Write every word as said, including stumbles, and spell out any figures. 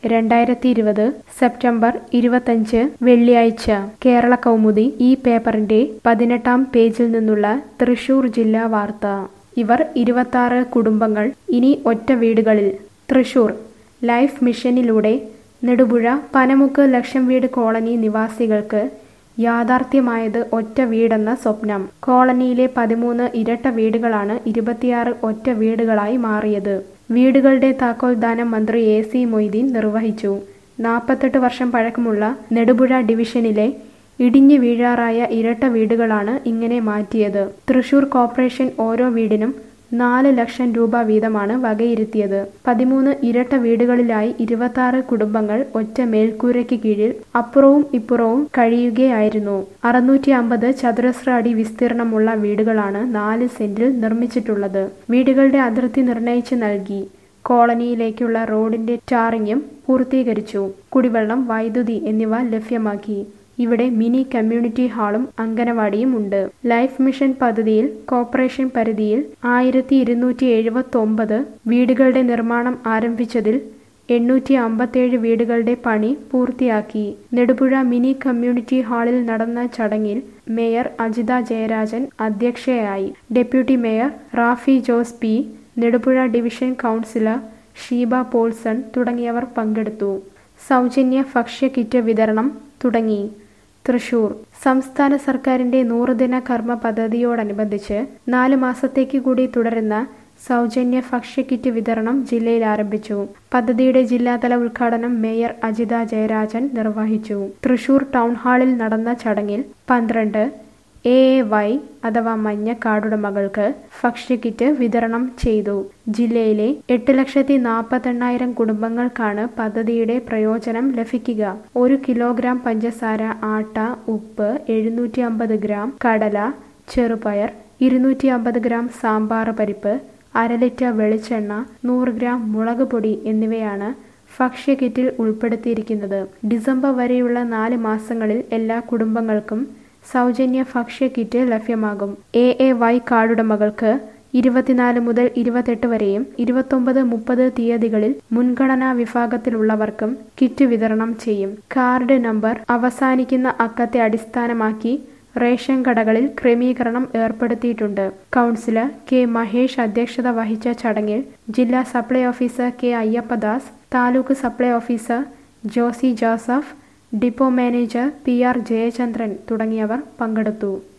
രണ്ടായിരത്തി ഇരുപത് സെപ്റ്റംബർ ഇരുപത്തഞ്ച് വെള്ളിയാഴ്ച കേരള കൗമുദി ഈ പേപ്പറിന്റെ പതിനെട്ടാം പേജിൽ നിന്നുള്ള തൃശൂർ ജില്ലാ വാർത്ത. ഇവർ ഇരുപത്താറ് കുടുംബങ്ങൾ ഇനി ഒറ്റ വീടുകളിൽ. തൃശൂർ ലൈഫ് മിഷനിലൂടെ നെടുപുഴ പനമുക്ക് ലക്ഷം വീട് കോളനി നിവാസികൾക്ക് യാഥാർത്ഥ്യമായത് ഒറ്റ വീടെന്ന സ്വപ്നം. കോളനിയിലെ പതിമൂന്ന് ഇരട്ട വീടുകളാണ് ഇരുപത്തിയാറ് ഒറ്റ വീടുകളായി മാറിയത്. വീടുകളുടെ താക്കോൽദാനം മന്ത്രി എ സി മൊയ്തീൻ നിർവഹിച്ചു. നാൽപ്പത്തെട്ട് വർഷം പഴക്കമുള്ള നെടുപുഴ ഡിവിഷനിലെ ഇടിഞ്ഞു വീഴാറായ ഇരട്ട വീടുകളാണ് ഇങ്ങനെ മാറ്റിയത്. തൃശൂർ കോർപ്പറേഷൻ ഓരോ വീടിനും നാല് ലക്ഷം രൂപ വീതമാണ് വകയിരുത്തിയത്. പതിമൂന്ന് ഇരട്ട വീടുകളിലായി ഇരുപത്താറ് കുടുംബങ്ങൾ ഒറ്റ മേൽക്കൂരയ്ക്ക് കീഴിൽ അപ്പുറവും ഇപ്പുറവും കഴിയുകയായിരുന്നു. അറുന്നൂറ്റി അമ്പത് ചതുരശ്ര അടി വിസ്തീർണമുള്ള വീടുകളാണ് നാല് സെന്റിൽ നിർമ്മിച്ചിട്ടുള്ളത്. വീടുകളുടെ അതിർത്തി നിർണയിച്ച് നൽകി. കോളനിയിലേക്കുള്ള റോഡിന്റെ ടാറിങ്ങും പൂർത്തീകരിച്ചു. കുടിവെള്ളം, വൈദ്യുതി എന്നിവ ലഭ്യമാക്കി. ഇവിടെ മിനി കമ്മ്യൂണിറ്റി ഹാളും അംഗനവാടിയും ഉണ്ട്. ലൈഫ് മിഷൻ പദ്ധതിയിൽ കോർപ്പറേഷൻ പരിധിയിൽ ആയിരത്തി ഇരുന്നൂറ്റി എഴുപത്തി ഒമ്പത് വീടുകളുടെ നിർമ്മാണം ആരംഭിച്ചതിൽ എണ്ണൂറ്റി അമ്പത്തേഴ് വീടുകളുടെ പണി പൂർത്തിയാക്കി. നെടുപുഴ മിനി കമ്മ്യൂണിറ്റി ഹാളിൽ നടന്ന ചടങ്ങിൽ മേയർ അജിത ജയരാജൻ അധ്യക്ഷയായി. Deputy mayor Rafi Jose P, Nedupuzha division councillor Sheeba Paulson തുടങ്ങിയവർ പങ്കെടുത്തു. സൗജന്യ ഭക്ഷ്യ കിറ്റ് വിതരണം തുടങ്ങി. തൃശൂർ സംസ്ഥാന സർക്കാരിന്റെ നൂറുദിന കർമ്മ പദ്ധതിയോടനുബന്ധിച്ച് നാല് മാസത്തേക്ക് കൂടി തുടരുന്ന സൗജന്യ ഭക്ഷ്യ കിറ്റ് വിതരണം ജില്ലയിൽ ആരംഭിച്ചു. പദ്ധതിയുടെ ജില്ലാതല ഉദ്ഘാടനം മേയർ അജിത ജയരാജൻ നിർവഹിച്ചു. തൃശൂർ ടൗൺ ഹാളിൽ നടന്ന ചടങ്ങിൽ പന്ത്രണ്ട് എ എ വൈ അഥവാ മഞ്ഞ കാർഡുടമകൾക്ക് ഭക്ഷ്യക്കിറ്റ് വിതരണം ചെയ്തു. ജില്ലയിലെ എട്ട് ലക്ഷത്തി നാൽപ്പത്തെണ്ണായിരം കുടുംബങ്ങൾക്കാണ് പദ്ധതിയുടെ പ്രയോജനം ലഭിക്കുക. ഒരു കിലോഗ്രാം പഞ്ചസാര, ആട്ട, ഉപ്പ്, എഴുന്നൂറ്റി അമ്പത് ഗ്രാം കടല, ചെറുപയർ, ഇരുന്നൂറ്റി അമ്പത് ഗ്രാം സാമ്പാർ പരിപ്പ്, അര ലിറ്റർ വെളിച്ചെണ്ണ, നൂറ് ഗ്രാം മുളക് പൊടി എന്നിവയാണ് ഭക്ഷ്യക്കിറ്റിൽ ഉൾപ്പെടുത്തിയിരിക്കുന്നത്. ഡിസംബർ വരെയുള്ള നാല് മാസങ്ങളിൽ എല്ലാ കുടുംബങ്ങൾക്കും സൗജന്യ ഭക്ഷ്യ കിറ്റ് ലഭ്യമാകും. എ എ വൈ കാർഡുടമകൾക്ക് ഇരുപത്തിനാല് മുതൽ ഇരുപത്തെട്ട് വരെയും ഇരുപത്തൊമ്പത് മുപ്പത് തീയതികളിൽ മുൻഗണനാ വിഭാഗത്തിലുള്ളവർക്കും കിറ്റ് വിതരണം ചെയ്യും. കാർഡ് നമ്പർ അവസാനിക്കുന്ന അക്കത്തെ അടിസ്ഥാനമാക്കി റേഷൻ കടകളിൽ ക്രമീകരണം ഏർപ്പെടുത്തിയിട്ടുണ്ട്. കൗൺസിലർ കെ മഹേഷ് അധ്യക്ഷത വഹിച്ച ചടങ്ങിൽ ജില്ലാ supply officer K Ayyappadas, taluk supply officer Josy Joseph, depot manager P R Jayachandran തുടങ്ങിയവർ പങ്കെടുത്തു.